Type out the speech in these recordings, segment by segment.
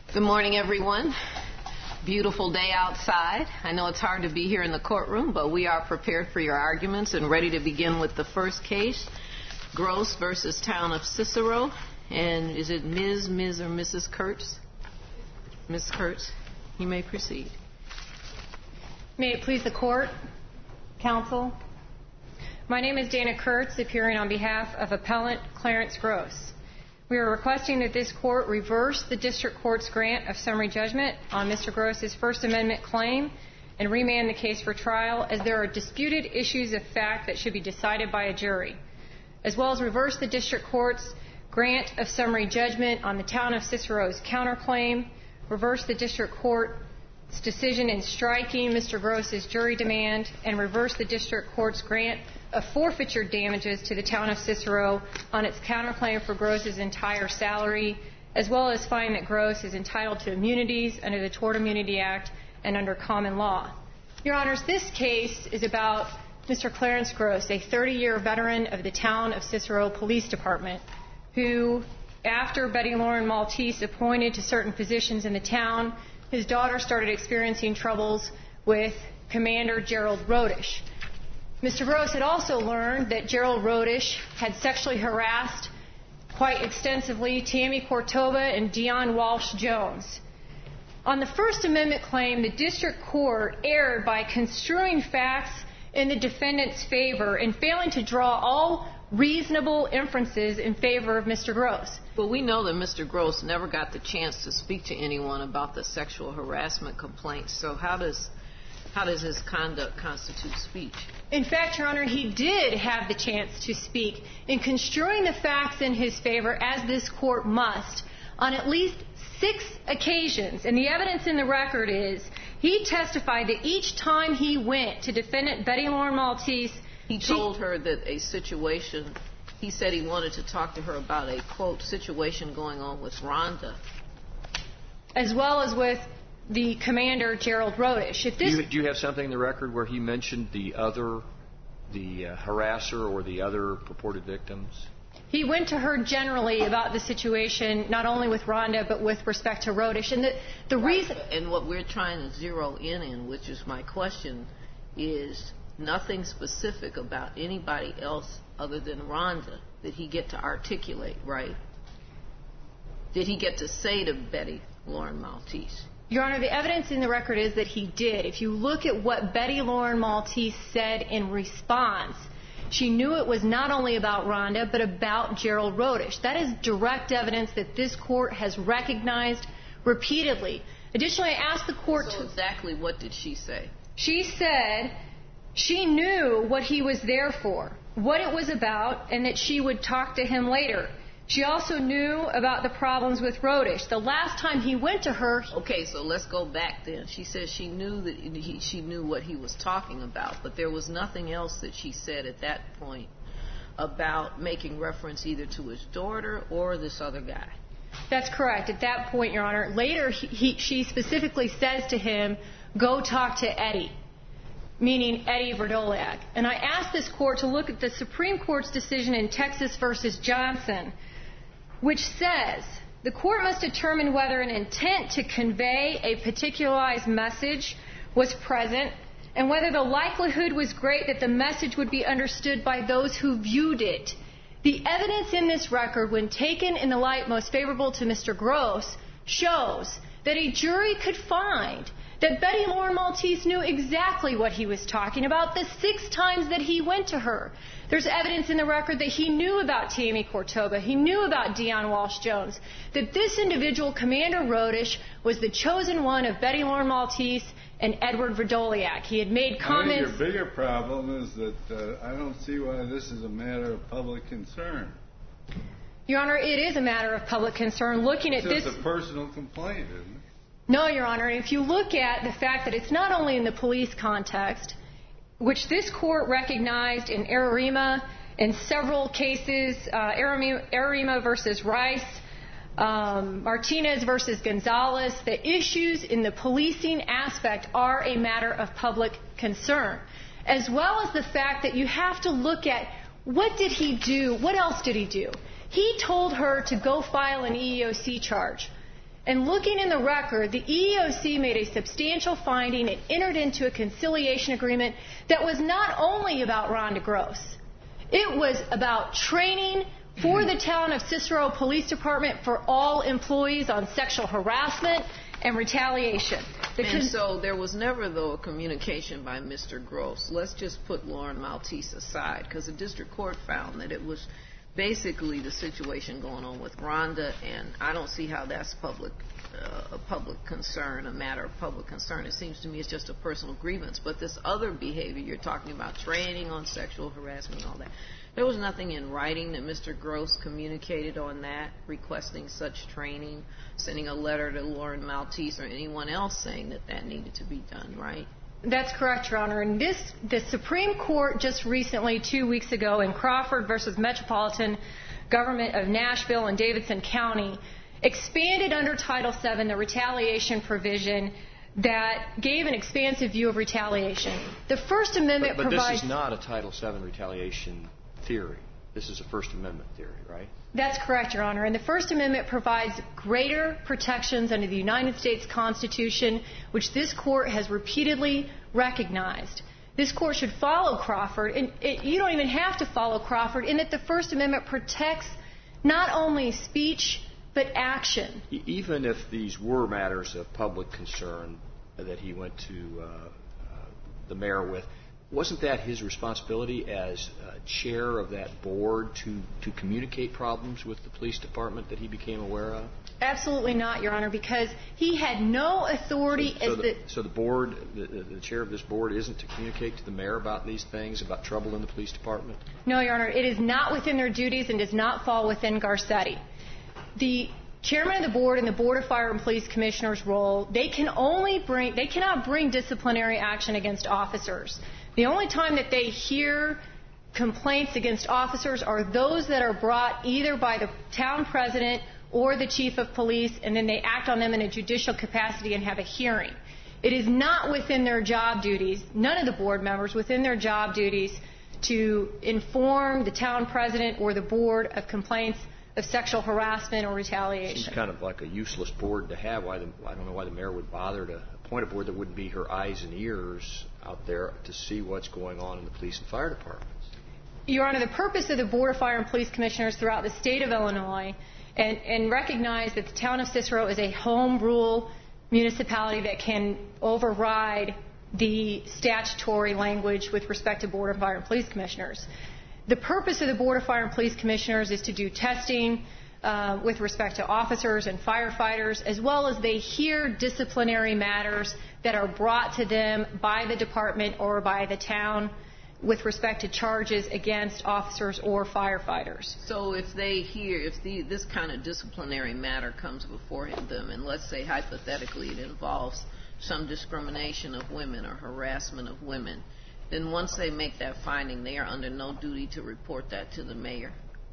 Good morning, everyone. Beautiful day outside. I know it's hard to be here in the courtroom, but we are prepared for your arguments and ready to begin with the first case, Gross versus Town of Cicero. And is it Ms., or Mrs. Kurtz? Ms. Kurtz, you may proceed. May it please the court, counsel. My name is Dana Kurtz, appearing on behalf of appellant Clarence Gross. We are requesting that this court reverse the district court's grant of summary judgment on Mr. Gross's First Amendment claim and remand the case for trial, as there are disputed issues of fact that should be decided by a jury, as well as reverse the district court's grant of summary judgment on the Town of Cicero's counterclaim, reverse the district court's decision in striking Mr. Gross's jury demand, and reverse the district court's grant of forfeiture damages to the Town of Cicero on its counterclaim for Gross's entire salary, as well as find that Gross is entitled to immunities under the Tort Immunity Act and under common law. Your Honors, this case is about Mr. Clarence Gross, a 30-year veteran of the Town of Cicero Police Department, who, after Betty Lauren Maltese appointed to certain positions in the town, his daughter started experiencing troubles with Commander Gerald Rodish. Mr. Gross had also learned that Gerald Rodish had sexually harassed quite extensively Tammy Cortova and Dion Walsh Jones. On the First Amendment claim, the district court erred by construing facts in the defendant's favor and failing to draw all reasonable inferences in favor of Mr. Gross. Well, we know that Mr. Gross never got the chance to speak to anyone about the sexual harassment complaints. So how does his conduct constitute speech? In fact, Your Honor, he did have the chance to speak. In construing the facts in his favor, as this court must, on at least 6 occasions, and the evidence in the record is, he testified that each time he went to defendant Betty Lauren Maltese, he told her that a situation, he said he wanted to talk to her about a, quote, situation going on with Rhonda. As well as with the commander, Gerald Rodish. Do you have something in the record where he mentioned the harasser or the other purported victims? He went to her generally about the situation, not only with Rhonda, but with respect to Rodish. And the reason... And what we're trying to zero in, which is my question, is nothing specific about anybody else other than Rhonda did he get to articulate, right? Did he get to say to Betty Lauren Maltese? Your Honor, the evidence in the record is that he did. If you look at what Betty Lauren Maltese said in response, she knew it was not only about Rhonda, but about Gerald Rodish. That is direct evidence that this court has recognized repeatedly. Additionally, I asked the court to... So exactly what did she say? She said she knew what he was there for, what it was about, and that she would talk to him later. She also knew about the problems with Rodish. The last time he went to her... Okay, so let's go back then. She said she knew that she knew what he was talking about, but there was nothing else that she said at that point about making reference either to his daughter or this other guy. That's correct. At that point, Your Honor, later she specifically says to him, go talk to Eddie, meaning Eddie Verdoliak. And I asked this court to look at the Supreme Court's decision in Texas versus Johnson, which says the court must determine whether an intent to convey a particularized message was present and whether the likelihood was great that the message would be understood by those who viewed it. The evidence in this record, when taken in the light most favorable to Mr. Gross, shows that a jury could find that Betty Lauren Maltese knew exactly what he was talking about the 6 times that he went to her. There's evidence in the record that he knew about Tammy Cortova, he knew about Dion Walsh Jones, that this individual, Commander Rodish, was the chosen one of Betty Lauren Maltese and Edward Verdoliak. He had made comments... I think your bigger problem is that I don't see why this is a matter of public concern. Your Honor, it is a matter of public concern. Looking at this... It's a personal complaint, isn't it? No, Your Honor. If you look at the fact that it's not only in the police context, which this court recognized in Ararima, in several cases, Ararima versus Rice, Martinez versus Gonzalez, the issues in the policing aspect are a matter of public concern, as well as the fact that you have to look at what did he do, what else did he do? He told her to go file an EEOC charge. And looking in the record, the EEOC made a substantial finding and entered into a conciliation agreement that was not only about Rhonda Gross. It was about training for the town of Cicero Police Department for all employees on sexual harassment and retaliation. And so there was never, though, a communication by Mr. Gross. Let's just put Lauren Maltese aside, because the district court found that it was basically the situation going on with Rhonda, and I don't see how that's a public concern, a matter of public concern. It seems to me it's just a personal grievance. But this other behavior you're talking about, training on sexual harassment and all that, there was nothing in writing that Mr. Gross communicated on that, requesting such training, sending a letter to Lauren Maltese or anyone else saying that that needed to be done, right? That's correct, Your Honor. And the Supreme Court just recently, 2 weeks ago, in Crawford versus Metropolitan Government of Nashville and Davidson County, expanded under Title VII the retaliation provision that gave an expansive view of retaliation. The First Amendment provides... But this is not a Title VII retaliation theory. This is a First Amendment theory, right? That's correct, Your Honor. And the First Amendment provides greater protections under the United States Constitution, which this Court has repeatedly recognized. This Court should follow Crawford. And you don't even have to follow Crawford in that the First Amendment protects not only speech but action. Even if these were matters of public concern that he went to the mayor with, wasn't that his responsibility as chair of that board to communicate problems with the police department that he became aware of? Absolutely not, Your Honor, because he had no authority So the board, the chair of this board, isn't to communicate to the mayor about these things, about trouble in the police department? No, Your Honor. It is not within their duties and does not fall within Garcetti. The chairman of the board and the Board of Fire and Police Commissioners' role, they cannot bring disciplinary action against officers. The only time that they hear complaints against officers are those that are brought either by the town president or the chief of police, and then they act on them in a judicial capacity and have a hearing. It is not within their job duties, none of the board members within their job duties, to inform the town president or the board of complaints of sexual harassment or retaliation. Seems kind of like a useless board to have. I don't know why the mayor would bother to appoint a board that wouldn't be her eyes and ears out there to see what's going on in the police and fire departments. Your Honor, the purpose of the Board of Fire and Police Commissioners throughout the state of Illinois and recognize that the town of Cicero is a home rule municipality that can override the statutory language with respect to Board of Fire and Police Commissioners. The purpose of the Board of Fire and Police Commissioners is to do testing with respect to officers and firefighters, as well as they hear disciplinary matters that are brought to them by the department or by the town with respect to charges against officers or firefighters. So if they hear, if this kind of disciplinary matter comes before them, and let's say hypothetically it involves some discrimination of women or harassment of women, then once they make that finding, they are under no duty to report that to the mayor?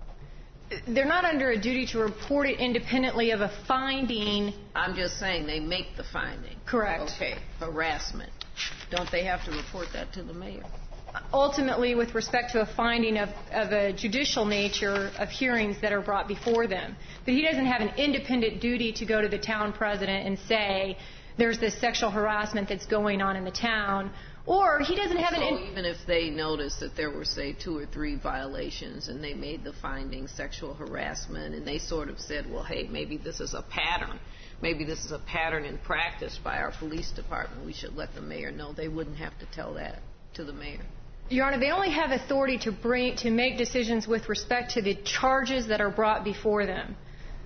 They're not under a duty to report it independently of a finding. I'm just saying they make the finding. Correct. Okay, harassment. Don't they have to report that to the mayor? Ultimately, with respect to a finding of a judicial nature of hearings that are brought before them. But he doesn't have an independent duty to go to the town president and say, there's this sexual harassment that's going on in the town. Or he doesn't have even if they noticed that there were, say, 2 or 3 violations and they made the finding sexual harassment and they sort of said, well, hey, maybe this is a pattern. Maybe this is a pattern in practice by our police department. We should let the mayor know. They wouldn't have to tell that to the mayor. Your Honor, they only have authority to make decisions with respect to the charges that are brought before them.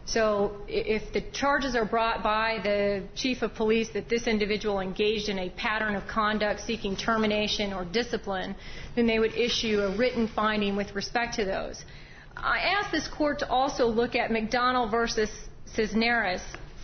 So if the charges are brought by the chief of police that this individual engaged in a pattern of conduct seeking termination or discipline, then they would issue a written finding with respect to those. I asked this court to also look at McDonnell versus Cisneros,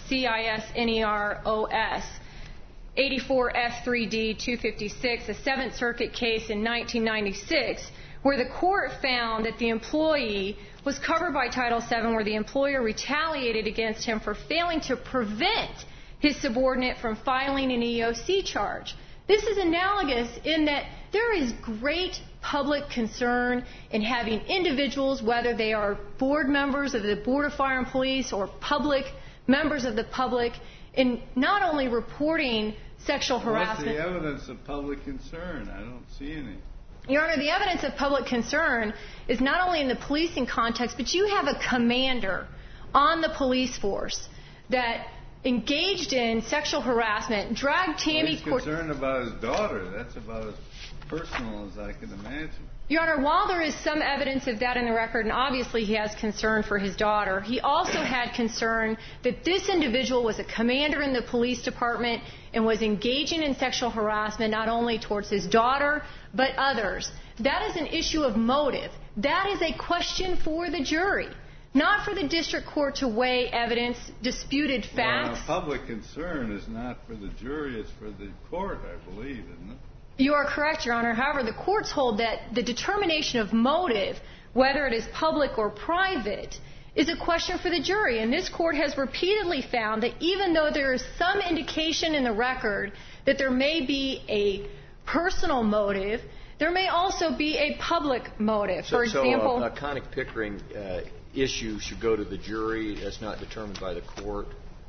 Cisneros, 84 F3D 256, a Seventh Circuit case in 1996, where the court found that the employee was covered by Title VII, where the employer retaliated against him for failing to prevent his subordinate from filing an EOC charge. This is analogous in that there is great public concern in having individuals, whether they are board members of the Board of Fire and Police or public members of the public in not only reporting sexual harassment. What's the evidence of public concern? I don't see any. Your Honor, the evidence of public concern is not only in the policing context, but you have a commander on the police force that engaged in sexual harassment, dragged Tammy... He's concerned about his daughter. That's about as personal as I can imagine. Your Honor, while there is some evidence of that in the record, and obviously he has concern for his daughter, he also had concern that this individual was a commander in the police department and was engaging in sexual harassment not only towards his daughter, but others. That is an issue of motive. That is a question for the jury, not for the district court to weigh evidence, disputed facts. Well, public concern is not for the jury, it's for the court, I believe, isn't it? You are correct, Your Honor. However, the courts hold that the determination of motive, whether it is public or private, is a question for the jury. And this court has repeatedly found that even though there is some indication in the record that there may be a personal motive, there may also be a public motive. For example, a Connick-Pickering issue should go to the jury. That's not determined by the court.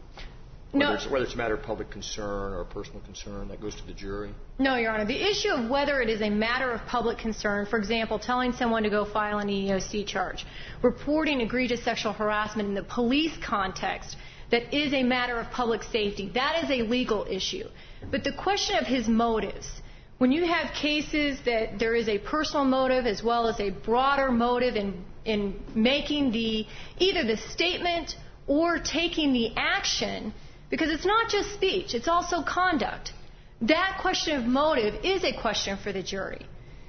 Whether it's a matter of public concern or personal concern, that goes to the jury? No, Your Honor. The issue of whether it is a matter of public concern, for example, telling someone to go file an EEOC charge, reporting egregious sexual harassment in the police context, that is a matter of public safety. That is a legal issue. But the question of his motives, when you have cases that there is a personal motive as well as a broader motive in making either the statement or taking the action, because it's not just speech, it's also conduct. That question of motive is a question for the jury,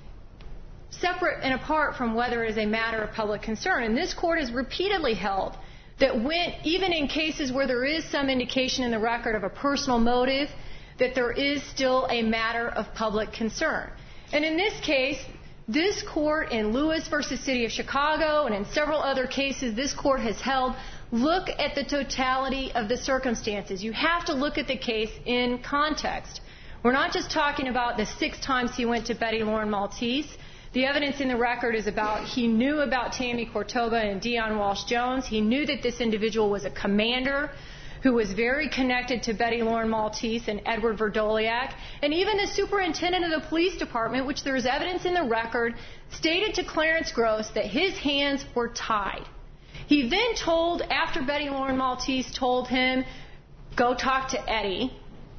separate and apart from whether it is a matter of public concern. And this court has repeatedly held that even in cases where there is some indication in the record of a personal motive, that there is still a matter of public concern. And in this case, this court in Lewis v. City of Chicago and in several other cases, this court has held, look at the totality of the circumstances. You have to look at the case in context. We're not just talking about the 6 times he went to Betty Lauren Maltese. The evidence in the record is about he knew about Tammy Cortoba and Dion Walsh-Jones. He knew that this individual was a commander who was very connected to Betty Lauren Maltese and Edward Verdoliak. And even the superintendent of the police department, which there is evidence in the record, stated to Clarence Gross that his hands were tied. He then told, after Betty Lauren Maltese told him, go talk to Eddie,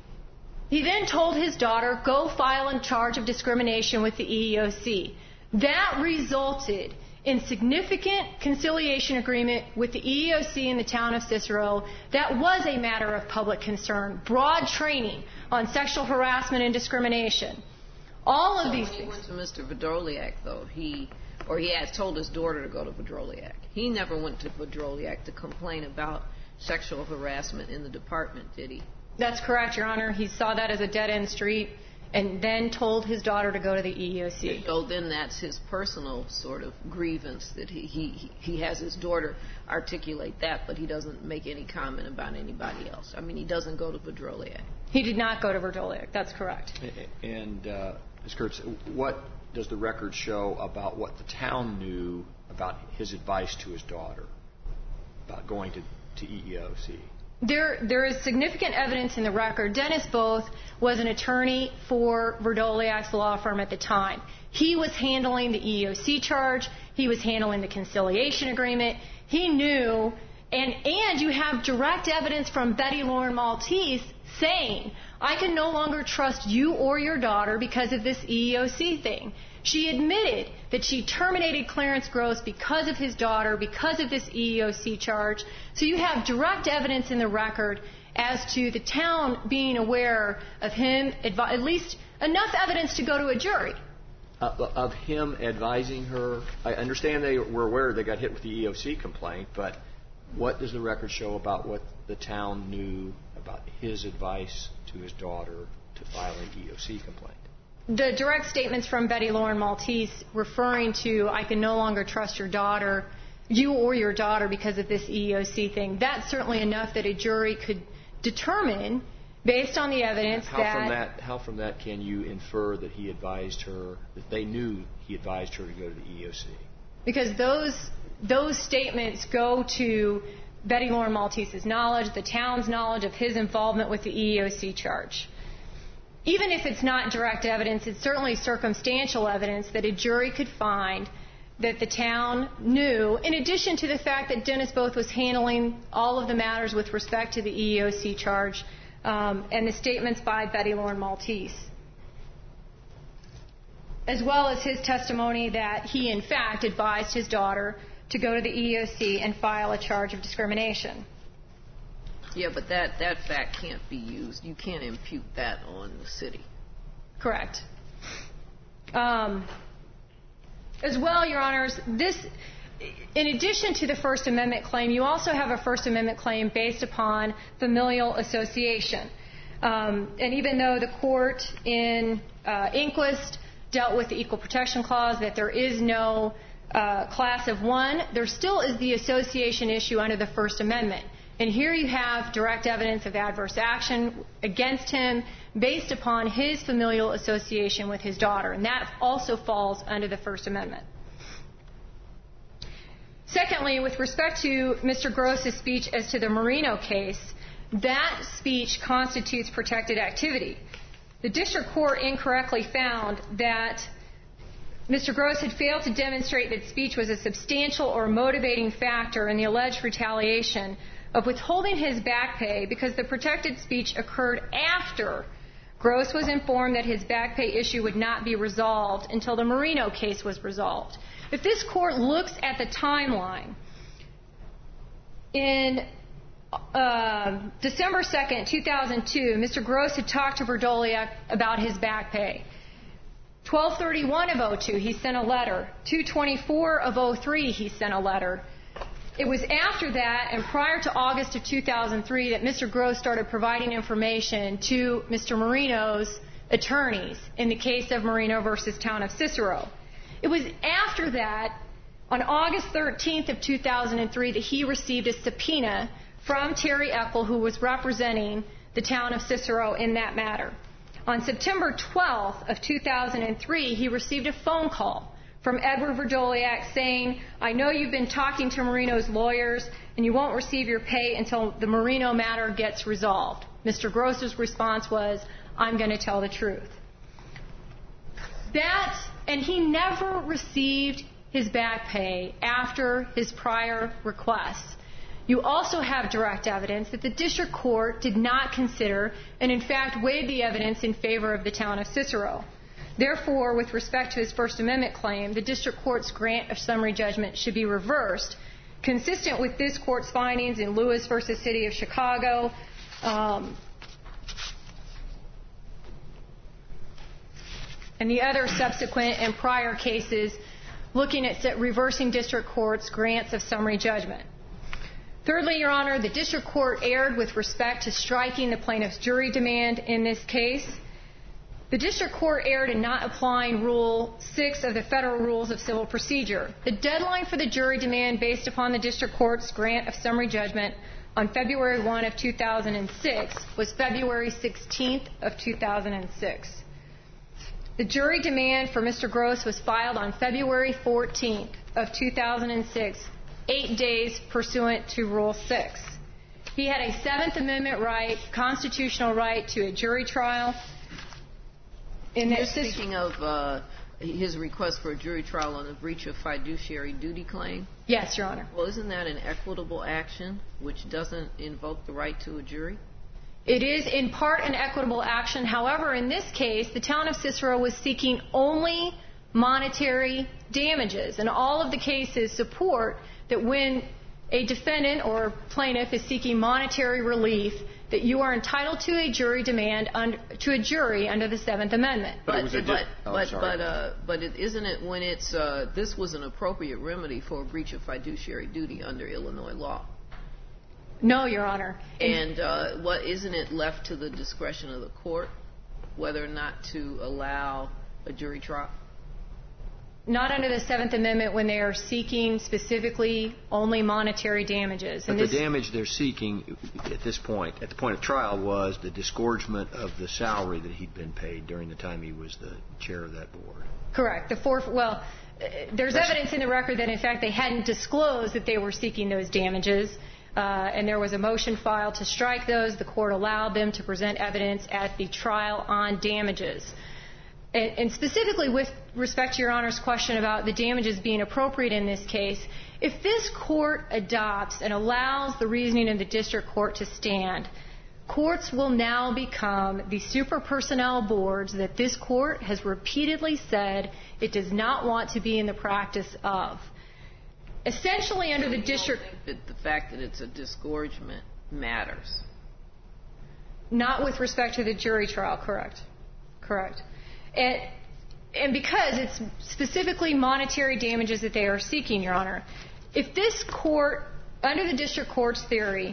he then told his daughter, go file a charge of discrimination with the EEOC. That resulted in significant conciliation agreement with the EEOC in the town of Cicero. That was a matter of public concern. Broad training on sexual harassment and discrimination. All of these things. When he went to Mr. Verdoliak, though, he had told his daughter to go to Verdoliak. He never went to Verdoliak to complain about sexual harassment in the department, did he? That's correct, Your Honor. He saw that as a dead-end street and then told his daughter to go to the EEOC. So then that's his personal sort of grievance that he has his daughter articulate that, but he doesn't make any comment about anybody else. I mean, he doesn't go to Verdoliak. He did not go to Verdoliak. That's correct. And, Ms. Kurtz, what does the record show about what the town knew about his advice to his daughter about going to EEOC? There is significant evidence in the record. Dennis Both was an attorney for Verdoliak's law firm at the time. He was handling the EEOC charge. He was handling the conciliation agreement. He knew, and you have direct evidence from Betty Lauren Maltese saying, I can no longer trust you or your daughter because of this EEOC thing. She admitted that she terminated Clarence Gross because of his daughter, because of this EEOC charge. So you have direct evidence in the record as to the town being aware of him, at least enough evidence to go to a jury. Of him advising her? I understand they were aware they got hit with the EEOC complaint, but what does the record show about what the town knew about his advice to his daughter to file an EEOC complaint? The direct statements from Betty Lauren Maltese referring to, I can no longer trust your daughter, you or your daughter because of this EEOC thing, that's certainly enough that a jury could determine, based on the evidence, How from that can you infer that he advised her, that they knew he advised her to go to the EEOC? Because those statements go to Betty Lauren Maltese's knowledge, the town's knowledge of his involvement with the EEOC charge. Even if it's not direct evidence, it's certainly circumstantial evidence that a jury could find that the town knew, in addition to the fact that Dennis Both was handling all of the matters with respect to the EEOC charge and the statements by Betty Lauren Maltese, as well as his testimony that he, in fact, advised his daughter to go to the EEOC and file a charge of discrimination. Yeah, but that fact can't be used. You can't impute that on the city. Correct. As well, Your Honors, in addition to the First Amendment claim, you also have a First Amendment claim based upon familial association. And even though the court in Inquist dealt with the Equal Protection Clause, that there is no class of one, there still is the association issue under the First Amendment. And here you have direct evidence of adverse action against him based upon his familial association with his daughter. And that also falls under the First Amendment. Secondly, with respect to Mr. Gross's speech as to the Marino case, that speech constitutes protected activity. The district court incorrectly found that Mr. Gross had failed to demonstrate that speech was a substantial or motivating factor in the alleged retaliation of withholding his back pay because the protected speech occurred after Gross was informed that his back pay issue would not be resolved until the Marino case was resolved. If this court looks at the timeline, in December 2nd, 2002, Mr. Gross had talked to Verdoliak about his back pay. 12/31 of 02, he sent a letter. 2/24 of 03, he sent a letter. It was after that and prior to August of 2003 that Mr. Gross started providing information to Mr. Marino's attorneys in the case of Marino versus Town of Cicero. It was after that, on August 13th of 2003, that he received a subpoena from Terry Eckel, who was representing the Town of Cicero in that matter. On September 12th of 2003, he received a phone call from Edward Verdoliak saying, I know you've been talking to Marino's lawyers and you won't receive your pay until the Marino matter gets resolved. Mr. Gross's response was, I'm going to tell the truth. And he never received his back pay after his prior requests. You also have direct evidence that the district court did not consider and in fact weighed the evidence in favor of the Town of Cicero. Therefore, with respect to his First Amendment claim, the district court's grant of summary judgment should be reversed, consistent with this court's findings in Lewis versus City of Chicago, and the other subsequent and prior cases looking at reversing district court's grants of summary judgment. Thirdly, Your Honor, the district court erred with respect to striking the plaintiff's jury demand in this case. The district court erred in not applying Rule 6 of the Federal Rules of Civil Procedure. The deadline for the jury demand based upon the district court's grant of summary judgment on February 1 of 2006 was February 16th of 2006. The jury demand for Mr. Gross was filed on February 14th of 2006, 8 days pursuant to Rule 6. He had a Seventh Amendment right, constitutional right to a jury trial. You're speaking of his request for a jury trial on a breach of fiduciary duty claim? Yes, Your Honor. Well, isn't that an equitable action which doesn't invoke the right to a jury? It is in part an equitable action. However, in this case, the Town of Cicero was seeking only monetary damages. And all of the cases support that when a defendant or plaintiff is seeking monetary relief, that you are entitled to a jury demand to a jury under the Seventh Amendment. But isn't it when it's this was an appropriate remedy for a breach of fiduciary duty under Illinois law? No, Your Honor. And isn't it left to the discretion of the court whether or not to allow a jury trial? Not under the Seventh Amendment when they are seeking specifically only monetary damages. But the damage they're seeking at this point, at the point of trial, was the disgorgement of the salary that he'd been paid during the time he was the chair of that board. Correct. There's evidence in the record that, in fact, they hadn't disclosed that they were seeking those damages. and there was a motion filed to strike those. The court allowed them to present evidence at the trial on damages. And specifically with respect to Your Honor's question about the damages being appropriate in this case, if this court adopts and allows the reasoning of the district court to stand, courts will now become the super personnel boards that this court has repeatedly said it does not want to be in the practice of. Essentially, under the district... I think that the fact that it's a disgorgement matters. Not with respect to the jury trial, correct. Correct. And because it's specifically monetary damages that they are seeking, Your Honor, if this court, under the district court's theory,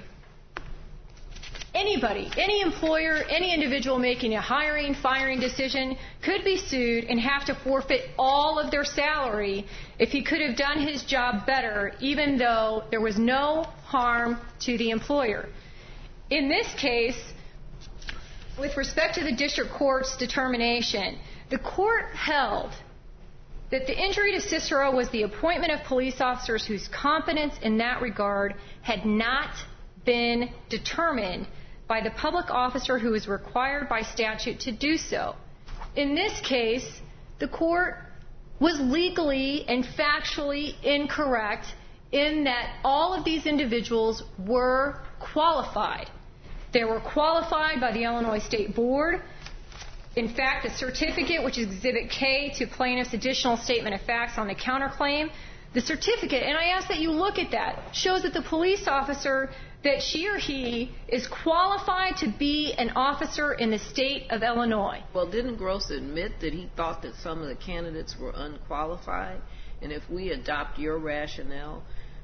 anybody, any employer, any individual making a hiring, firing decision could be sued and have to forfeit all of their salary if he could have done his job better, even though there was no harm to the employer. In this case, with respect to the district court's determination, the court held that the injury to Cicero was the appointment of police officers whose competence in that regard had not been determined by the public officer who is required by statute to do so. In this case, the court was legally and factually incorrect in that all of these individuals were qualified. They were qualified by the Illinois State Board. In fact, the certificate, which is Exhibit K to plaintiff's additional statement of facts on the counterclaim, the certificate, and I ask that you look at that, shows that the police officer, that she or he is qualified to be an officer in the state of Illinois. Well, didn't Gross admit that he thought that some of the candidates were unqualified? And if we adopt your rationale,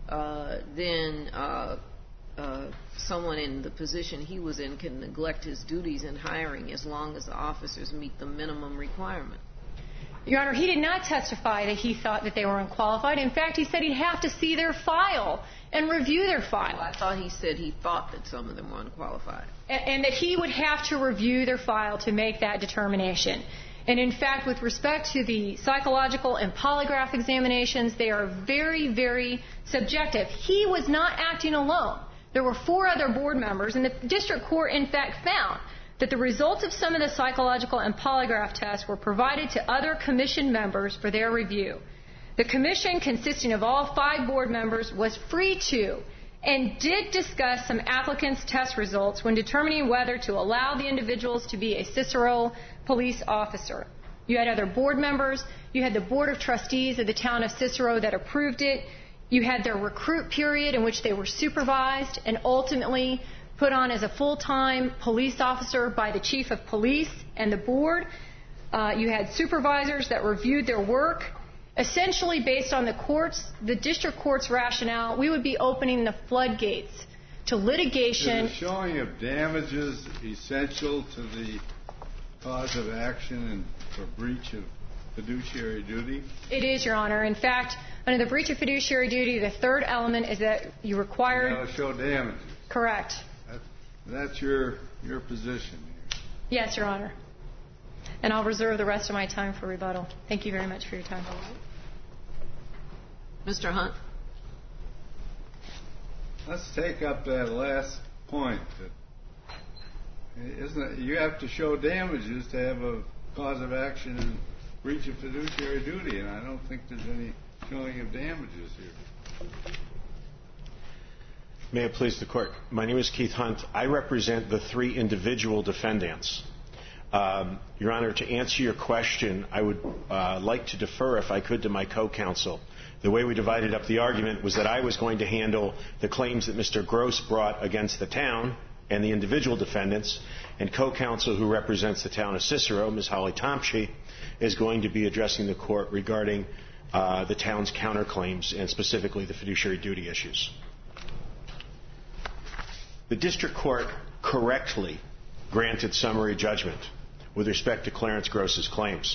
then someone in the position he was in can neglect his duties in hiring as long as the officers meet the minimum requirement. Your Honor, he did not testify that he thought that they were unqualified. In fact, he said he'd have to see their file and review their file. Well, I thought he said he thought that some of them were unqualified. And that he would have to review their file to make that determination. And in fact, with respect to the psychological and polygraph examinations, they are very, very subjective. He was not acting alone. There were 4 other board members, and the district court, in fact, found that the results of some of the psychological and polygraph tests were provided to other commission members for their review. The commission, consisting of all 5 board members, was free to and did discuss some applicants' test results when determining whether to allow the individuals to be a Cicero police officer. You had other board members. You had the Board of Trustees of the town of Cicero that approved it. You had their recruit period in which they were supervised and ultimately put on as a full-time police officer by the chief of police and the board. You had supervisors that reviewed their work. Essentially, based on the district court's rationale, we would be opening the floodgates to litigation. Is the showing of damages essential to the cause of action and for breach of fiduciary duty? It is, Your Honor. In fact, under the breach of fiduciary duty, the 3rd element is that you require... You got to show damages. Correct. That's your position here. Yes, Your Honor. And I'll reserve the rest of my time for rebuttal. Thank you very much for your time. Mr. Hunt? Let's take up that last point. Isn't it, you have to show damages to have a cause of action and breach of fiduciary duty, and I don't think there's any showing of damages here. May it please the Court. My name is Keith Hunt. I represent the 3 individual defendants. Your Honor, to answer your question, I would like to defer, if I could, to my co-counsel. The way we divided up the argument was that I was going to handle the claims that Mr. Gross brought against the town and the individual defendants, and co-counsel who represents the town of Cicero, Ms. Holly Tomsky, is going to be addressing the Court regarding the town's counterclaims and specifically the fiduciary duty issues. The district court correctly granted summary judgment with respect to Clarence Gross's claims.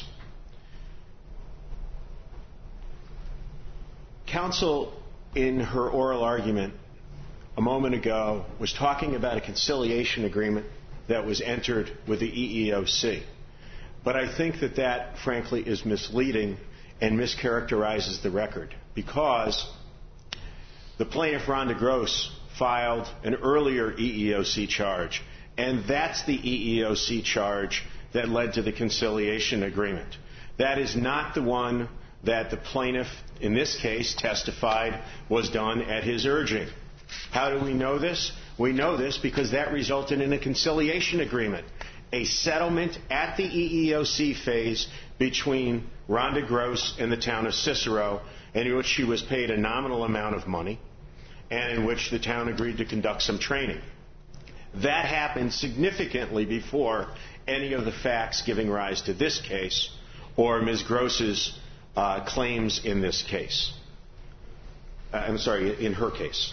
Counsel, in her oral argument a moment ago, was talking about a conciliation agreement that was entered with the EEOC. But I think that, frankly, is misleading and mischaracterizes the record, because the plaintiff, Rhonda Gross, filed an earlier EEOC charge, and that's the EEOC charge that led to the conciliation agreement. That is not the one that the plaintiff, in this case, testified was done at his urging. How do we know this? We know this because that resulted in a conciliation agreement, a settlement at the EEOC phase between Rhonda Gross and the town of Cicero, in which she was paid a nominal amount of money and in which the town agreed to conduct some training. That happened significantly before any of the facts giving rise to this case or Ms. Gross's claims in this case. In her case.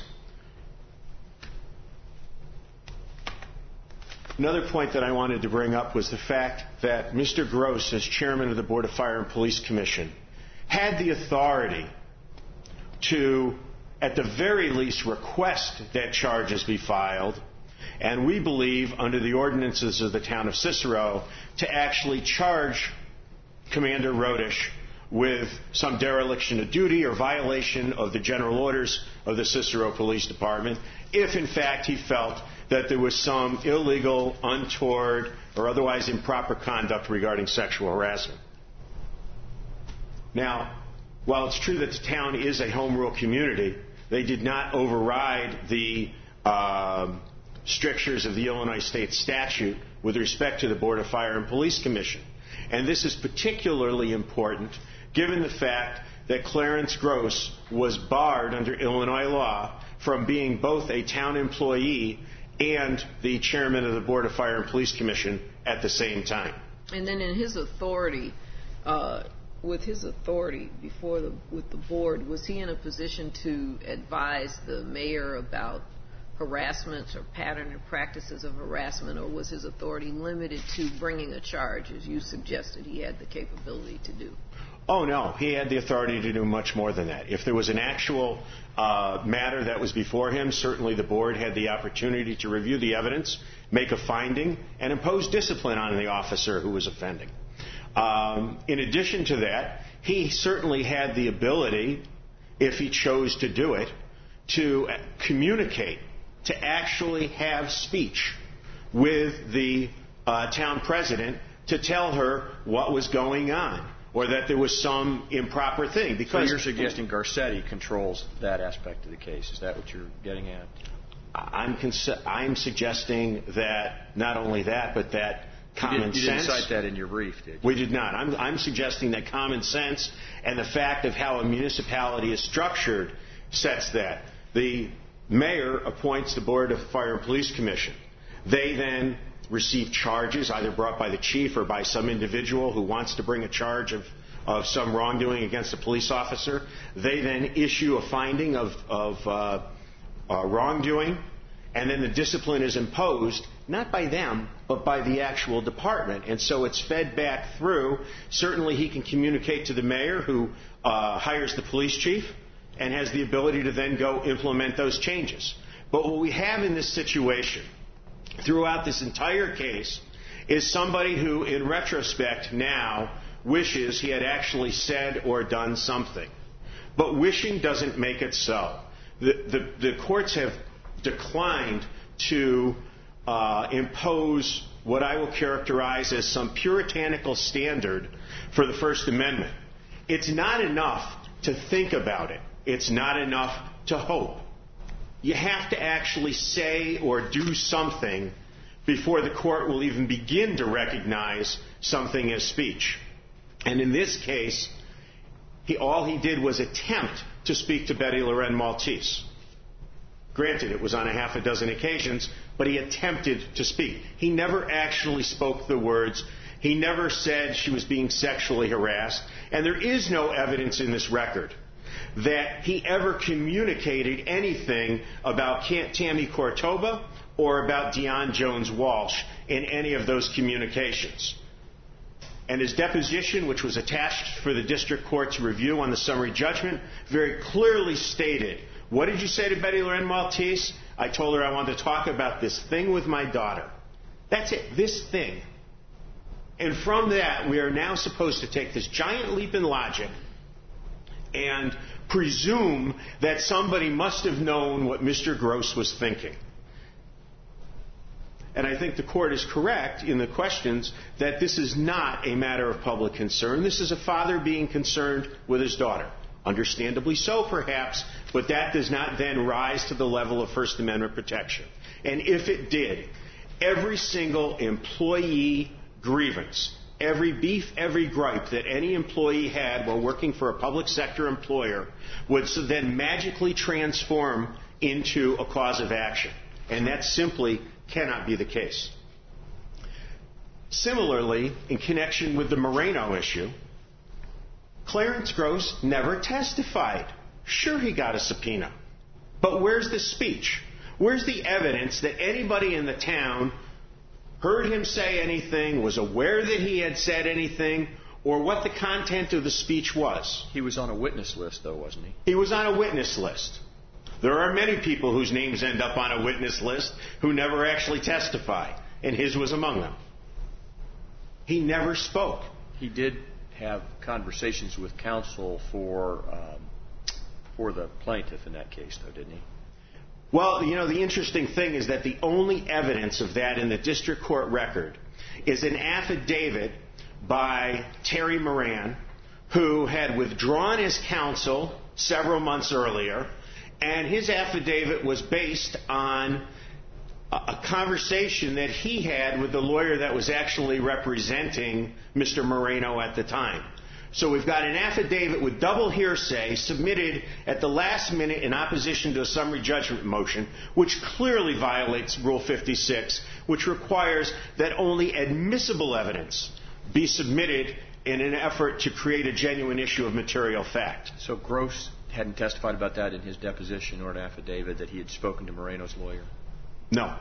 Another point that I wanted to bring up was the fact that Mr. Gross, as chairman of the Board of Fire and Police Commission, had the authority to, at the very least, request that charges be filed, and we believe, under the ordinances of the town of Cicero, to actually charge Commander Rodish with some dereliction of duty or violation of the general orders of the Cicero Police Department, if in fact he felt that there was some illegal, untoward, or otherwise improper conduct regarding sexual harassment. Now, while it's true that the town is a home rule community, they did not override the strictures of the Illinois state statute with respect to the Board of Fire and Police Commission. And this is particularly important given the fact that Clarence Gross was barred under Illinois law from being both a town employee and the chairman of the Board of Fire and Police Commission at the same time. And then in his authority, with his authority with the board, was he in a position to advise the mayor about harassment or pattern and practices of harassment, or was his authority limited to bringing a charge, as you suggested he had the capability to do? Oh, no. He had the authority to do much more than that. If there was an actual matter that was before him, certainly the board had the opportunity to review the evidence, make a finding, and impose discipline on the officer who was offending. In addition to that, he certainly had the ability, if he chose to do it, to communicate, to actually have speech with the town president to tell her what was going on, or that there was some improper thing. Because so you're suggesting Garcetti controls that aspect of the case. Is that what you're getting at? I'm suggesting that not only that, but that common sense... You didn't cite that in your brief, did you? We did not. I'm suggesting that common sense and the fact of how a municipality is structured sets that. The mayor appoints the Board of Fire and Police Commission. They then receive charges, either brought by the chief or by some individual who wants to bring a charge of some wrongdoing against a police officer. They then issue a finding of wrongdoing, and then the discipline is imposed, not by them, but by the actual department. And so it's fed back through. Certainly he can communicate to the mayor, who hires the police chief, and has the ability to then go implement those changes. But what we have in this situation throughout this entire case is somebody who, in retrospect now, wishes he had actually said or done something. But wishing doesn't make it so. The courts have declined to impose what I will characterize as some puritanical standard for the First Amendment. It's not enough to think about it. It's not enough to hope. You have to actually say or do something before the court will even begin to recognize something as speech. And in this case, all he did was attempt to speak to Betty Loren Maltese. Granted, it was on a half a dozen occasions, but he attempted to speak. He never actually spoke the words. He never said she was being sexually harassed. And there is no evidence in this record that he ever communicated anything about Tammy Cortoba or about Deion Jones-Walsh in any of those communications. And his deposition, which was attached for the district court to review on the summary judgment, very clearly stated, what did you say to Betty Loren Maltese? I told her I wanted to talk about this thing with my daughter. That's it, this thing. And from that, we are now supposed to take this giant leap in logic and presume that somebody must have known what Mr. Gross was thinking. And I think the court is correct in the questions that this is not a matter of public concern. This is a father being concerned with his daughter. Understandably so, perhaps, but that does not then rise to the level of First Amendment protection. And if it did, every single employee grievance, every beef, every gripe that any employee had while working for a public sector employer would then magically transform into a cause of action. And that simply cannot be the case. Similarly, in connection with the Moreno issue, Clarence Gross never testified. Sure, he got a subpoena. But where's the speech? Where's the evidence that anybody in the town heard him say anything, was aware that he had said anything, or what the content of the speech was? He was on a witness list, though, wasn't he? He was on a witness list. There are many people whose names end up on a witness list who never actually testify, and his was among them. He never spoke. He did have conversations with counsel for the plaintiff in that case, though, didn't he? Well, you know, the interesting thing is that the only evidence of that in the district court record is an affidavit by Terry Moran, who had withdrawn his counsel several months earlier, and his affidavit was based on a conversation that he had with the lawyer that was actually representing Mr. Moreno at the time. So we've got an affidavit with double hearsay submitted at the last minute in opposition to a summary judgment motion, which clearly violates Rule 56, which requires that only admissible evidence be submitted in an effort to create a genuine issue of material fact. So Gross hadn't testified about that in his deposition or an affidavit that he had spoken to Moreno's lawyer? No.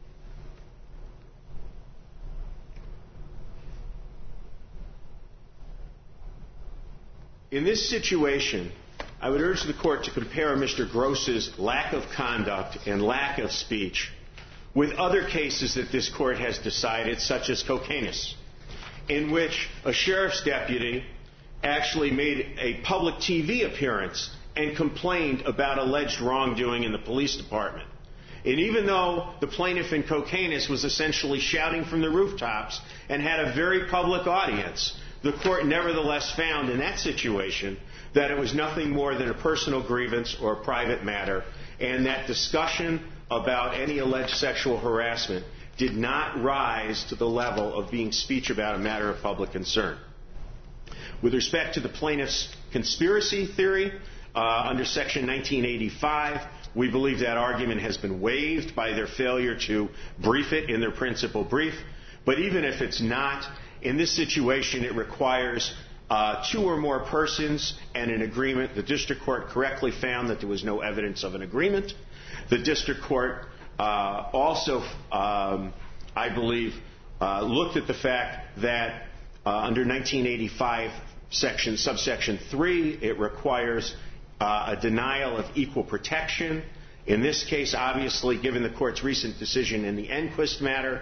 In this situation, I would urge the court to compare Mr. Gross's lack of conduct and lack of speech with other cases that this court has decided, such as Cocanis, in which a sheriff's deputy actually made a public TV appearance and complained about alleged wrongdoing in the police department. And even though the plaintiff in Cocanis was essentially shouting from the rooftops and had a very public audience, the court nevertheless found in that situation that it was nothing more than a personal grievance or a private matter, and that discussion about any alleged sexual harassment did not rise to the level of being speech about a matter of public concern. With respect to the plaintiff's conspiracy theory, under Section 1985, we believe that argument has been waived by their failure to brief it in their principal brief. But even if it's not, in this situation it requires two or more persons and an agreement. The district court correctly found that there was no evidence of an agreement. The district court also, I believe, looked at the fact that under 1985 subsection 3, it requires a denial of equal protection. In this case, obviously, given the court's recent decision in the Enquist matter,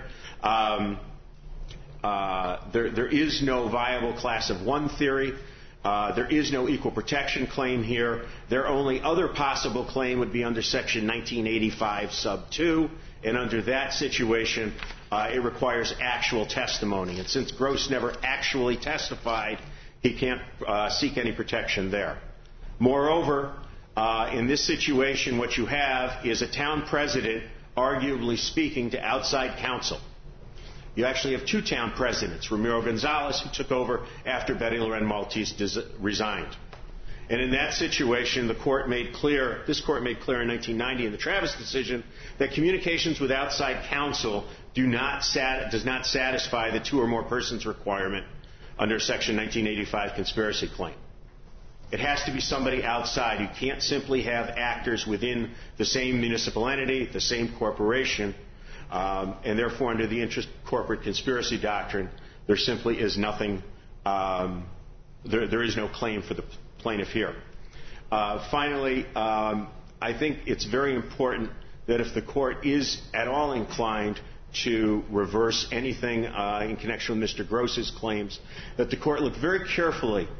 there is no viable class of one theory. There is no equal protection claim here. Their only other possible claim would be under Section 1985 sub 2, and under that situation, it requires actual testimony. And since Gross never actually testified, he can't seek any protection there. Moreover, in this situation, what you have is a town president arguably speaking to outside counsel. You actually have two town presidents, Ramiro Gonzalez, who took over after Betty Loren Maltese resigned. And in that situation, this court made clear in 1990 in the Travis decision that communications with outside counsel does not satisfy the two or more persons requirement under Section 1985 conspiracy claim. It has to be somebody outside. You can't simply have actors within the same municipal entity, the same corporation, and therefore under the interest corporate conspiracy doctrine, there simply is nothing, there is no claim for the plaintiff here. Finally, I think it's very important that if the court is at all inclined to reverse anything in connection with Mr. Gross's claims, that the court look very carefully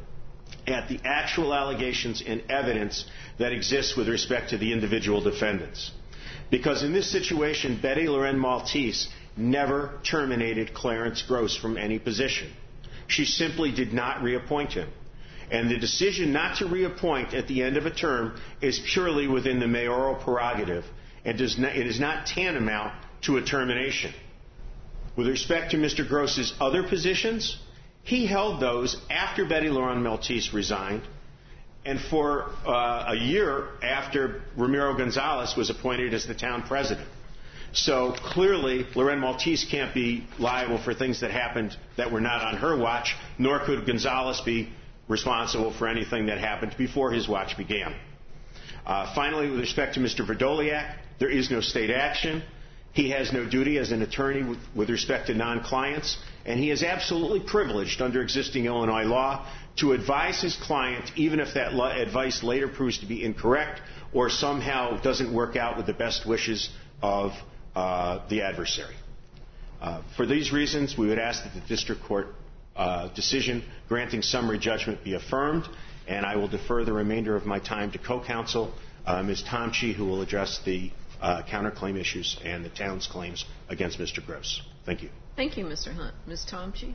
at the actual allegations and evidence that exists with respect to the individual defendants. Because in this situation, Betty Loren Maltese never terminated Clarence Gross from any position. She simply did not reappoint him. And the decision not to reappoint at the end of a term is purely within the mayoral prerogative, and it is not tantamount to a termination. With respect to Mr. Gross's other positions, he held those after Betty Loren Maltese resigned and for a year after Ramiro Gonzalez was appointed as the town president. So clearly, Loren Maltese can't be liable for things that happened that were not on her watch, nor could Gonzalez be responsible for anything that happened before his watch began. Finally, with respect to Mr. Verdoliak, there is no state action. He has no duty as an attorney with respect to non-clients, and he is absolutely privileged under existing Illinois law to advise his client, even if that advice later proves to be incorrect or somehow doesn't work out with the best wishes of the adversary. For these reasons, we would ask that the district court decision granting summary judgment be affirmed, and I will defer the remainder of my time to co-counsel Ms. Tomchi, who will address the counterclaim issues and the town's claims against Mr. Gross. Thank you. Thank you, Mr. Hunt. Ms. Tomchi?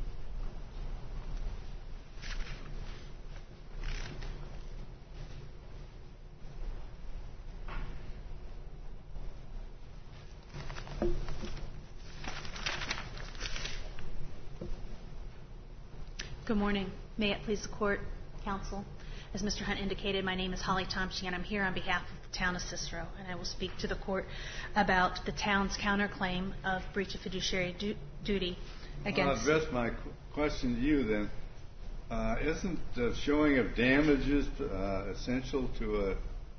Good morning. May it please the court, counsel. As Mr. Hunt indicated, my name is Holly Tomchi, and I'm here on behalf of the town of Cicero, and I will speak to the court about the town's counterclaim of breach of fiduciary duty against... I'll address my question to you then. Isn't the showing of damages essential to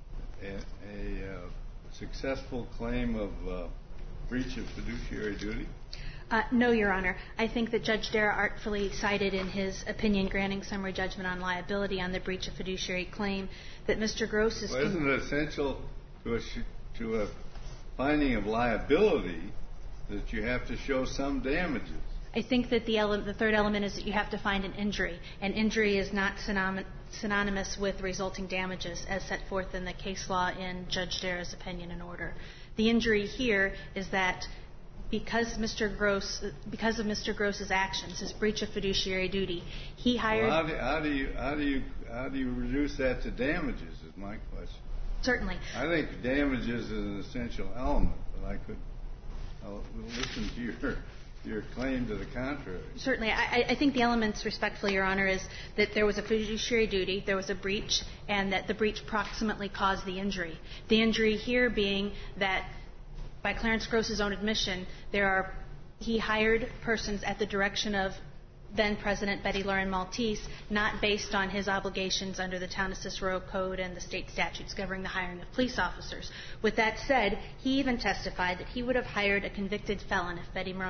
a successful claim of breach of fiduciary duty? No, Your Honor. I think that Judge Dara artfully cited in his opinion granting summary judgment on liability on the breach of fiduciary claim that Mr. Gross is... Well, isn't it essential to a finding of liability that you have to show some damages? I think that the third element is that you have to find an injury, and injury is not synonymous with resulting damages as set forth in the case law in Judge Dara's opinion and order. The injury here is that because of Mr. Gross's actions, his breach of fiduciary duty, he hired... Well, how do you reduce that to damages is my question. Certainly. I think damages is an essential element, but I'll listen to your claim to the contrary. Certainly. I think the elements, respectfully, Your Honor, is that there was a fiduciary duty, there was a breach, and that the breach proximately caused the injury. The injury here being that by Clarence Gross's own admission, he hired persons at the direction of then-President Betty Loren Maltese, not based on his obligations under the Town of Cicero Code and the state statutes governing the hiring of police officers. With that said, he even testified that he would have hired a convicted felon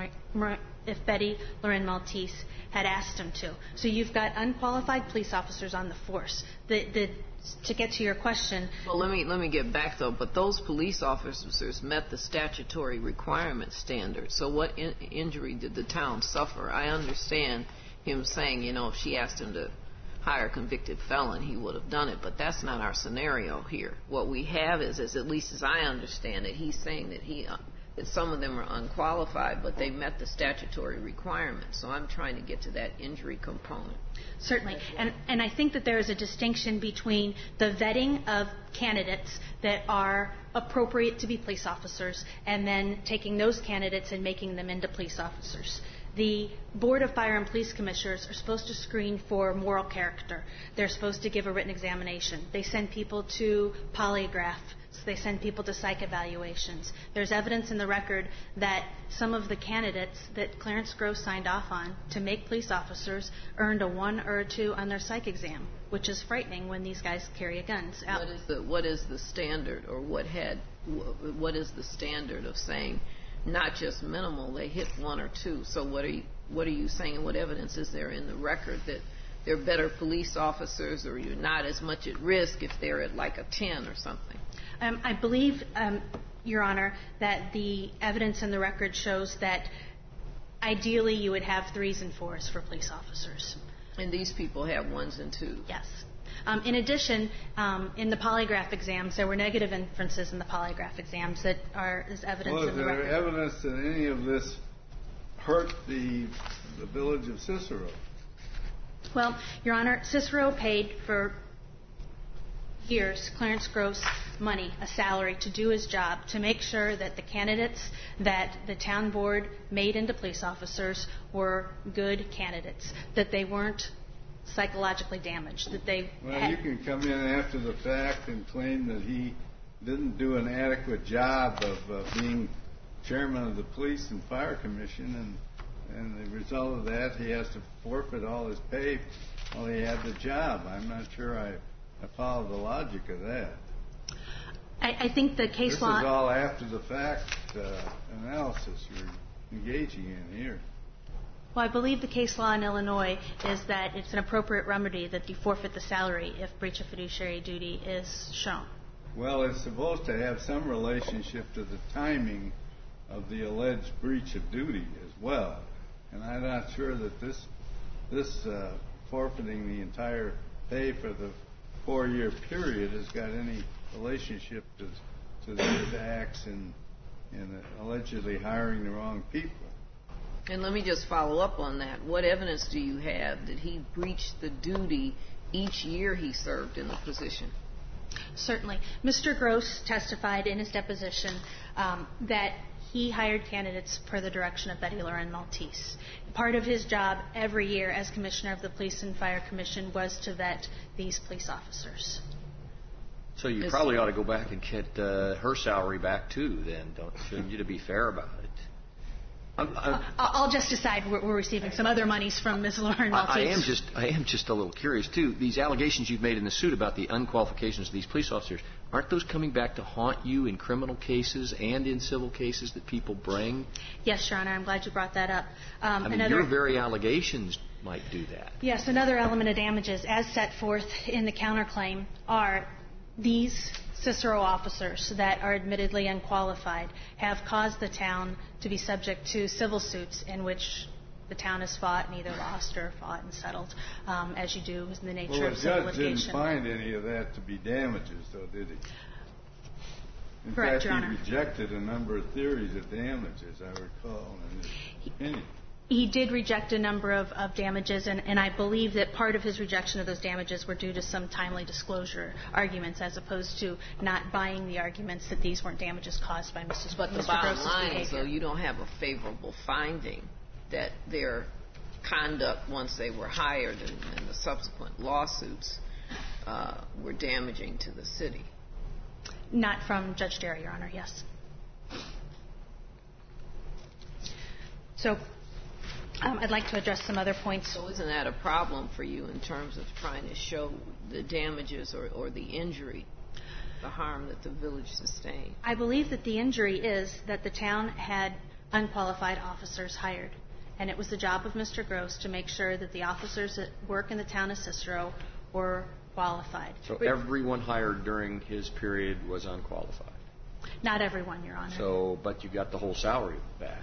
if Betty Loren Maltese had asked him to. So you've got unqualified police officers on the force. To get to your question... Well, let me get back, though. But those police officers met the statutory requirement standard. So what injury did the town suffer? I understand him saying, if she asked him to hire a convicted felon, he would have done it. But that's not our scenario here. What we have is at least as I understand it, he's saying that that some of them are unqualified, but they met the statutory requirements. So I'm trying to get to that injury component. Certainly. And I think that there is a distinction between the vetting of candidates that are appropriate to be police officers and then taking those candidates and making them into police officers. The Board of Fire and Police Commissioners are supposed to screen for moral character. They're supposed to give a written examination. They send people to polygraph. So they send people to psych evaluations. There's evidence in the record that some of the candidates that Clarence Gross signed off on to make police officers earned a 1 or a 2 on their psych exam, which is frightening when these guys carry guns out. What is the standard, or what is the standard of saying not just minimal, they hit 1 or 2? So what are you saying, and what evidence is there in the record that they're better police officers, or you're not as much at risk if they're at like a 10 or something? I believe, Your Honor, that the evidence in the record shows that ideally you would have 3s and 4s for police officers. And these people have 1s and 2s? Yes. In addition, in the polygraph exams, there were negative inferences in the polygraph exams that is evidence in the record. Was there evidence that any of this hurt the village of Cicero? Well, Your Honor, Cicero paid for years Clarence Gross money, a salary, to do his job, to make sure that the candidates that the town board made into police officers were good candidates, that they weren't psychologically damaged, that they Well, you can come in after the fact and claim that he didn't do an adequate job of being chairman of the Police and Fire Commission, and the result of that, he has to forfeit all his pay while he had the job. I'm not sure I follow the logic of that. I think the case law... This is all after the fact analysis you're engaging in here. Well, I believe the case law in Illinois is that it's an appropriate remedy that you forfeit the salary if breach of fiduciary duty is shown. Well, it's supposed to have some relationship to the timing of the alleged breach of duty as well. And I'm not sure that this forfeiting the entire pay for the 4-year period has got any relationship to these acts in allegedly hiring the wrong people. And let me just follow up on that. What evidence do you have that he breached the duty each year he served in the position? Certainly. Mr. Gross testified in his deposition that he hired candidates per the direction of Betty Loren Maltese. Part of his job every year as Commissioner of the Police and Fire Commission was to vet these police officers. So you probably ought to go back and get her salary back too, then, shouldn't you, to be fair about it? I'll just decide we're receiving some other monies from Ms. Loren Maltese. I am just a little curious too. These allegations you've made in the suit about the unqualifications of these police officers, aren't those coming back to haunt you in criminal cases and in civil cases that people bring? Yes, Your Honor. I'm glad you brought that up. Your very allegations might do that. Yes, another element of damages, as set forth in the counterclaim, are these Cicero officers that are admittedly unqualified have caused the town to be subject to civil suits in which the town has fought and either lost or fought and settled, as you do in the nature of civil litigation. Well, the judge didn't find any of that to be damages, though, did he? Correct, Your Honor. In fact, he rejected a number of theories of damages, I recall, in his opinion. He did reject a number of damages, and I believe that part of his rejection of those damages were due to some timely disclosure arguments, as opposed to not buying the arguments that these weren't damages caused by Mr. Gross's behavior. But the bottom line is, though, you don't have a favorable finding that their conduct once they were hired and the subsequent lawsuits were damaging to the city. Not from Judge Derry, Your Honor, yes. So I'd like to address some other points. So isn't that a problem for you in terms of trying to show the damages or the injury, the harm that the village sustained? I believe that the injury is that the town had unqualified officers hired, and it was the job of Mr. Gross to make sure that the officers that work in the town of Cicero were qualified. So everyone hired during his period was unqualified? Not everyone, Your Honor. But you got the whole salary back.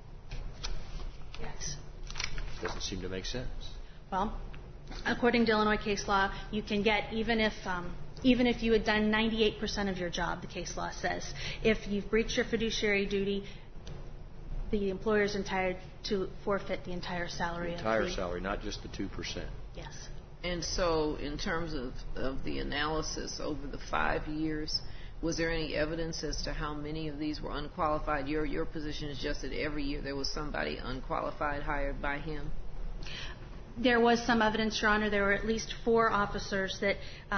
Yes. Doesn't seem to make sense. Well, according to Illinois case law, you can get, even if you had done 98% of your job, the case law says, if you've breached your fiduciary duty, the employer is entitled to forfeit the entire salary. Salary, not just the 2%. Yes. And so in terms of the analysis over the 5 years, was there any evidence as to how many of these were unqualified? Your position is just that every year there was somebody unqualified hired by him? There was some evidence, Your Honor. There were at least 4 officers that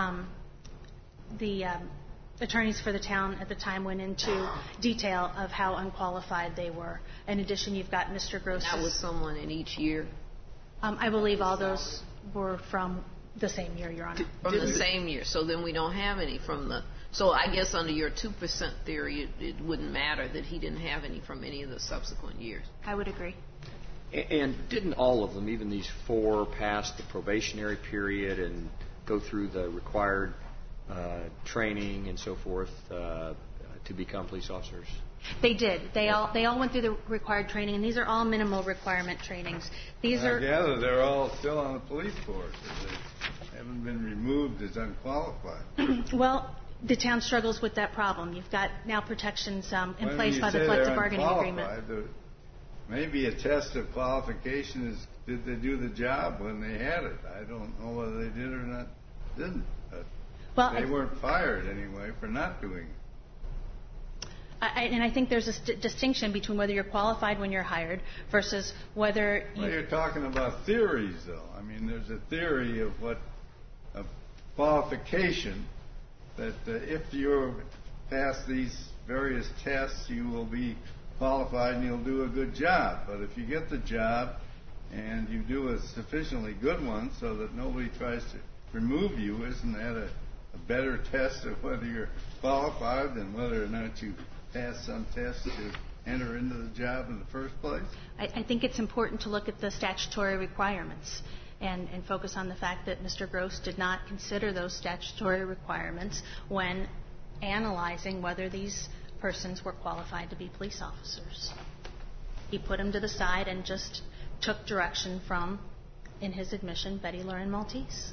the attorneys for the town at the time went into detail of how unqualified they were. In addition, you've got Mr. Gross. That was someone in each year? I believe all those were from the same year, Your Honor. From the same year. So then we don't have any from the... So I guess under your 2% theory, it wouldn't matter that he didn't have any from any of the subsequent years. I would agree. And didn't all of them, even these 4, pass the probationary period and go through the required training and so forth to become police officers? They did. They all went through the required training, and these are all minimal requirement trainings. I gather they're all still on the police force. They haven't been removed as unqualified. Well, the town struggles with that problem. You've got now protections in place by the collective bargaining agreement. Maybe a test of qualification is, did they do the job when they had it? I don't know whether they did or not. Didn't. But they weren't fired anyway for not doing it. And I think there's a distinction between whether you're qualified when you're hired versus whether you... Well, you're talking about theories, though. I mean, there's a theory of qualification that if you pass these various tests, you will be qualified and you'll do a good job. But if you get the job and you do a sufficiently good one so that nobody tries to remove you, isn't that a better test of whether you're qualified than whether or not you pass some test to enter into the job in the first place? I think it's important to look at the statutory requirements and focus on the fact that Mr. Gross did not consider those statutory requirements when analyzing whether these persons were qualified to be police officers. He put them to the side and just took direction from, in his admission, Betty Lauren Maltese.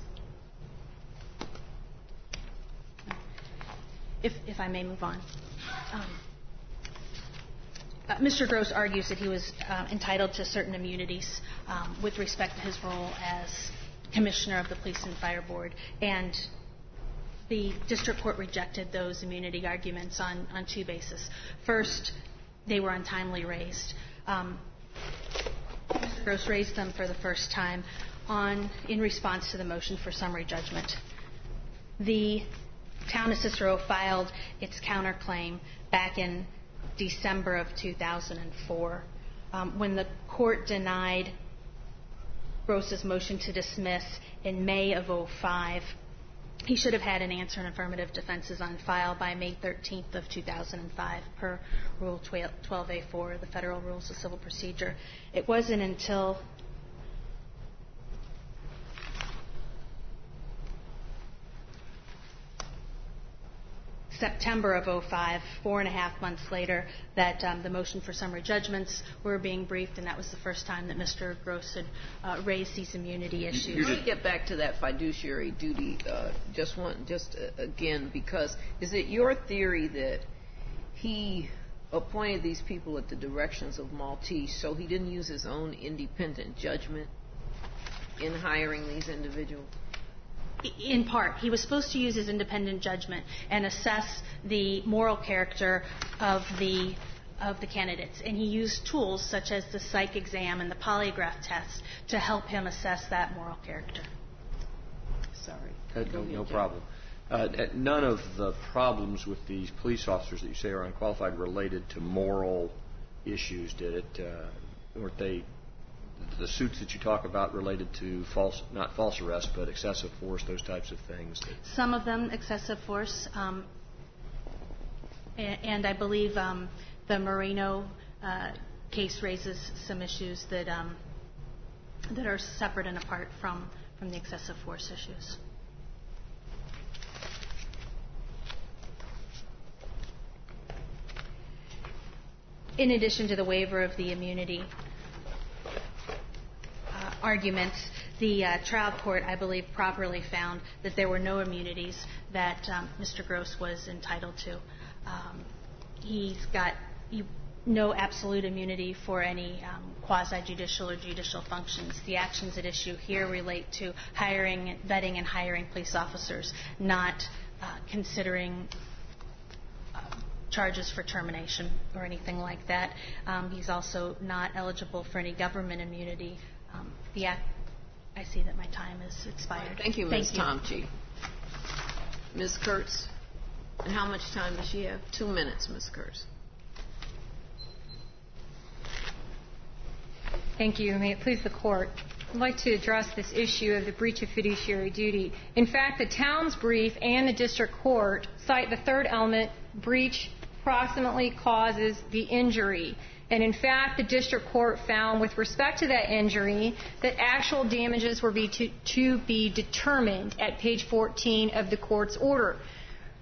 If I may move on. Mr. Gross argues that he was entitled to certain immunities with respect to his role as commissioner of the Police and Fire Board, and the district court rejected those immunity arguments on two bases. First, they were untimely raised. Mr. Gross raised them for the first time in response to the motion for summary judgment. The town of Cicero filed its counterclaim back in December of 2004. When the court denied Gross's motion to dismiss in May of 2005, he should have had an answer and affirmative defenses on file by May 13th of 2005 per Rule 12A4 of the Federal Rules of Civil Procedure. It wasn't until September of 2005, 4.5 months later, that the motion for summary judgments were being briefed, and that was the first time that Mr. Gross had raised these immunity issues. Let me get back to that fiduciary duty again, because is it your theory that he appointed these people at the directions of Maltese, so he didn't use his own independent judgment in hiring these individuals? In part. He was supposed to use his independent judgment and assess the moral character of the candidates. And he used tools such as the psych exam and the polygraph test to help him assess that moral character. Sorry. No problem. None of the problems with these police officers that you say are unqualified related to moral issues, did it? Weren't they... The suits that you talk about related to not false arrest, but excessive force, those types of things? Some of them excessive force, and I believe the Moreno case raises some issues that are separate and apart from the excessive force issues. In addition to the waiver of the immunity arguments, the trial court, I believe, properly found that there were no immunities that Mr. Gross was entitled to. He's got no absolute immunity for any quasi-judicial or judicial functions. The actions at issue here relate to vetting and hiring police officers, not considering charges for termination or anything like that. He's also not eligible for any government immunity. I see that my time has expired. Thank you, Ms. Tomchi. Ms. Kurtz, and how much time does she have? 2 minutes, Ms. Kurtz. Thank you. May it please the Court. I'd like to address this issue of the breach of fiduciary duty. In fact, the town's brief and the district court cite the third element, breach proximately causes the injury. And in fact, the district court found with respect to that injury that actual damages were to be determined at page 14 of the court's order.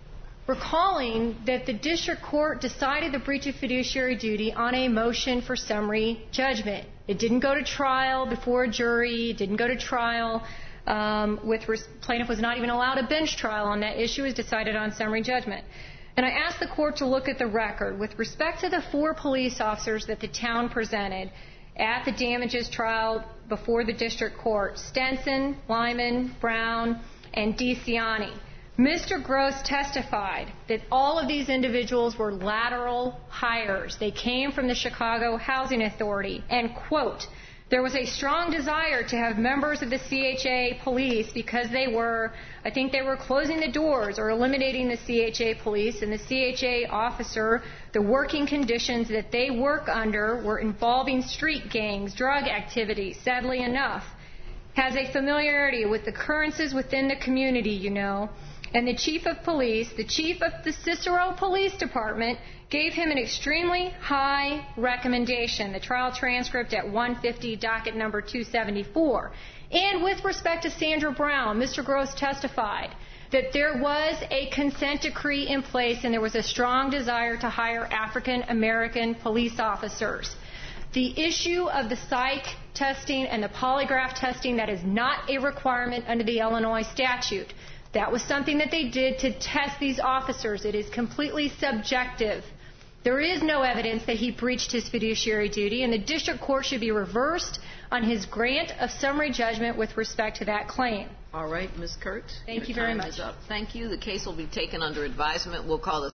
recalling that the district court decided the breach of fiduciary duty on a motion for summary judgment. It didn't go to trial before a jury. It didn't go to trial. Plaintiff was not even allowed a bench trial on that issue. It was decided on summary judgment. And I asked the court to look at the record. With respect to the 4 police officers that the town presented at the damages trial before the district court, Stenson, Lyman, Brown, and DeCiani, Mr. Gross testified that all of these individuals were lateral hires. They came from the Chicago Housing Authority. And, quote, there was a strong desire to have members of the CHA police because I think they were closing the doors or eliminating the CHA police, and the CHA officer, the working conditions that they work under were involving street gangs, drug activity, sadly enough, has a familiarity with the occurrences within the community, you know. And the chief of police, the chief of the Cicero Police Department, gave him an extremely high recommendation, the trial transcript at 150, docket number 274. And with respect to Sandra Brown, Mr. Gross testified that there was a consent decree in place and there was a strong desire to hire African American police officers. The issue of the psych testing and the polygraph testing, that is not a requirement under the Illinois statute. That was something that they did to test these officers. It is completely subjective. There is no evidence that he breached his fiduciary duty, and the district court should be reversed on his grant of summary judgment with respect to that claim. All right, Ms. Kurtz. Thank you very much. Thank you. The case will be taken under advisement. We'll call the